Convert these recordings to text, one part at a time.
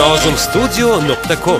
Nozumstudio.com.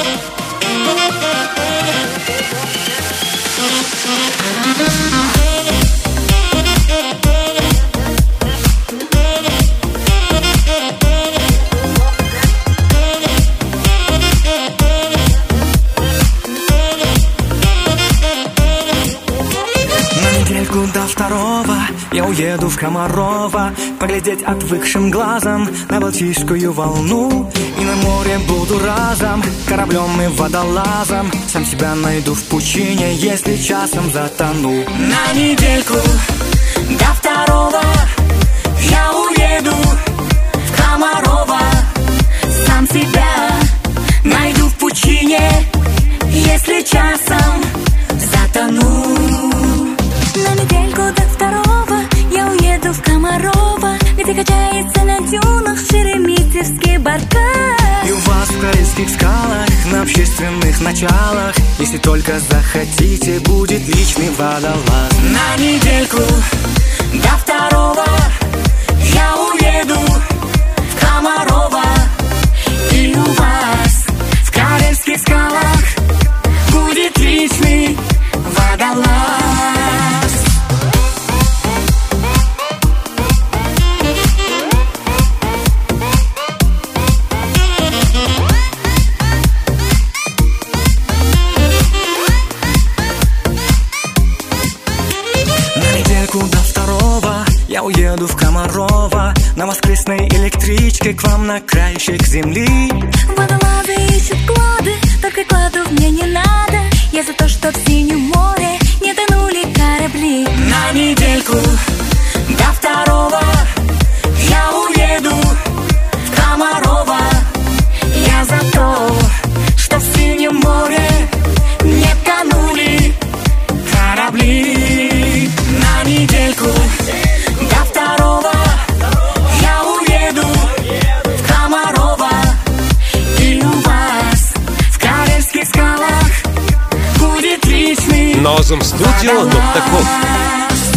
До второго я уеду в Комарова, поглядеть отвыкшим глазом на Балтийскую волну. И на море буду разом кораблем и водолазом. Сам себя найду в пучине, если часом затону. На недельку до второго я уеду в Комарова. Сам себя найду в пучине, если часом затону. На недельку до второго я уеду в Комарова, где качается на дюнах шереметьевский баркас. И у вас в Карельских скалах на общественных началах, если только захотите, будет личный водолаз. На недельку до второго я уеду в Комарова. И у вас в Карельских скалах будет личный водолаз. До второго я уеду в Комарова на воскресной электричке к вам на краешек земли. Водолазы ищут клады, только кладов мне не надо. Я за то, что в синем море не тонули корабли. На недельку до второго я уеду в Комарова. Я за то, что в синем море не тонули корабли. На недельку до второго я уеду в Комарова. И у вас в Карельских скалах будет личный Nozumstudio.com.